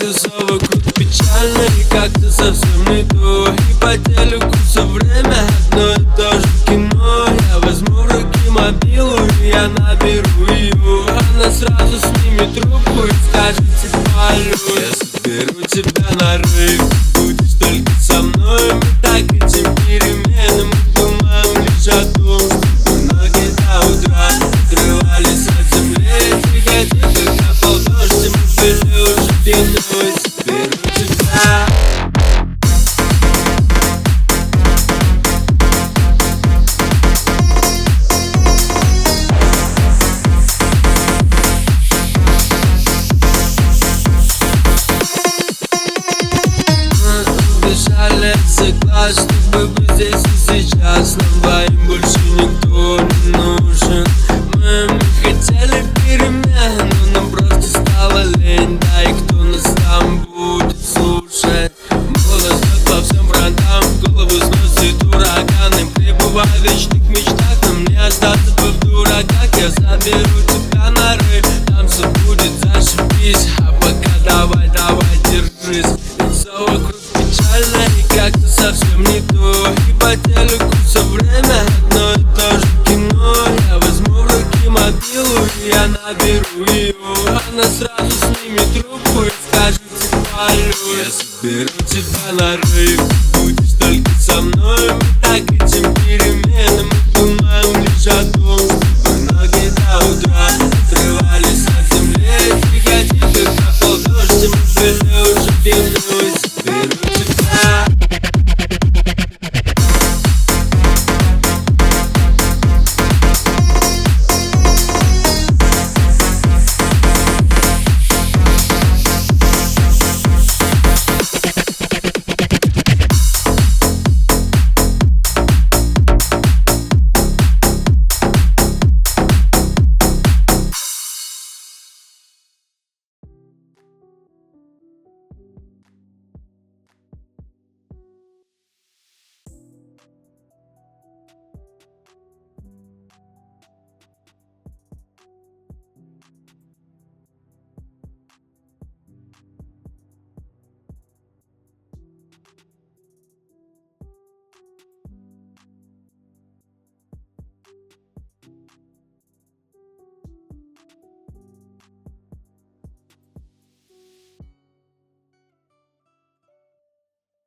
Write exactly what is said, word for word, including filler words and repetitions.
все вокруг печально и как-то совсем не то. И по телеку все время одно и то же кино. Я возьму в руки мобилу и я наберу ее. Она сразу снимет трубку и скажет типа алло. Я соберу тебя на рейв, будешь только со мной. Мы так этим переменам думаем лишь о том, чтобы ноги до утра отрывались от земли. Приходи, когда полдождь, мы были уже пьяной. Соберу тебя. Бежали за глаз, чтобы быть здесь и сейчас. Нам двоим больше никто не нужен. Мы, мы хотели перемен, но нам просто стало лень. Да и кто нас там будет слушать? Молодость бьет по всем фронтам, голову сносит ураганы. Пребывая в вечных мечтах, нам не остаться бы в дураках. Я заберу тебя на рейв, там все будет зашибись. А пока давай, давай, держись. Все вокруг печально и как-то совсем не то. И по телеку все время одно и то же кино. Я возьму в руки мобилу и я наберу ее. Она сразу снимет трубку и скажет типа алло. Я соберу тебя на рейв.